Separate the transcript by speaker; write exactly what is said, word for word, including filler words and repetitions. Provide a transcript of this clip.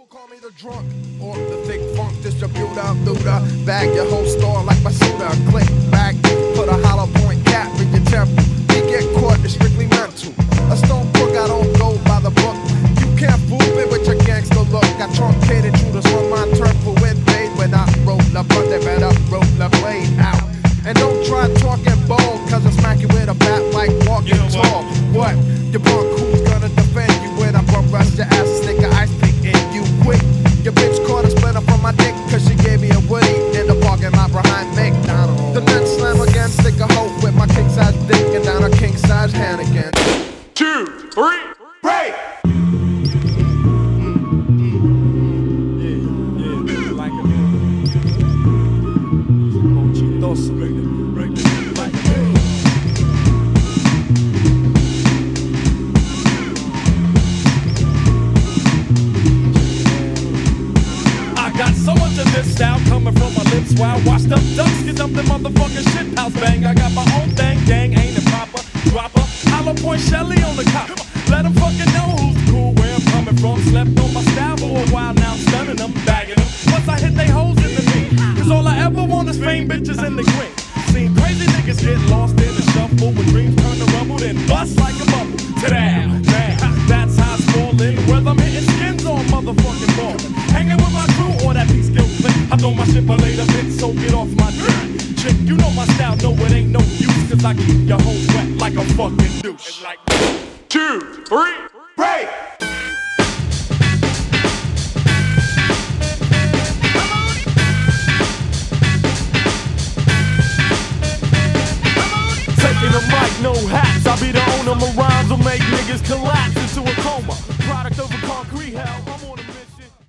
Speaker 1: People call me the drunk or the thick funk distributor, looter. Bag your whole store like my suitor. Click back, put a hollow point cap in your temple. You get caught, it's strictly mental. A stone crook, I don't go by the book. You can't fool me with your gangster look. I truncated Judas on my turf for with bait. When I roll up, but they better roll the blade out. And don't try talking bold, cause I smack you with a bat like walking you know tall. What? You punk, who's gonna defend you when I bum rush your ass and stick an ice pick in you quick? Your bitch caught a splinter from my dick, cause she gave me a woody in the parking lot behind McDonald's. The men slam again, stick a hoe with my king size dick and down a king size hand again.
Speaker 2: Two, three, break!
Speaker 3: Style coming from my lips while washed up ducks get dumped in motherfucking shit house bang. I got my own thing, gang, ain't it proper? Dropper, hollow point Shelly on the cop. Let them fucking know who's cool, where I'm coming from. Slept on my style for a while, now I'm stunning them, bagging them. Once I hit they hoes in the knee, cause all I ever want is fame, bitches in the green. Seen crazy niggas get lost in the shuffle when dreams turn to rubble, then bust like a bubble. Ta-da, damn, that's how it's falling. Whether I'm hitting skins or motherfucking ballin'. Hanging with my crew or that piece skill clip. I throw my shit a later bit, so get off my dick. Chick, you know my style, no it ain't no use, cause I keep your hoes wet like a fucking douche. It's like
Speaker 2: two, three, break!
Speaker 3: Taking a mic, no hats. I'll be the owner. My rhymes will make niggas collapse into a coma. Product of a concrete hell.